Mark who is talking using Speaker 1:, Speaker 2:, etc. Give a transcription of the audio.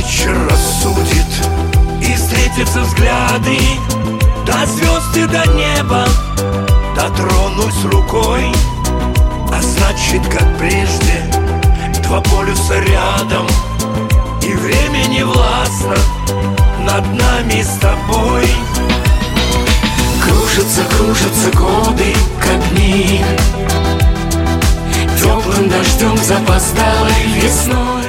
Speaker 1: вечер рассудит, и встретятся взгляды, до звезд и до неба дотронусь рукой. А значит, как прежде, два полюса рядом, и время не властно над нами с тобой. Кружатся, кружатся годы, как дни, теплым дождем запоздалой весной.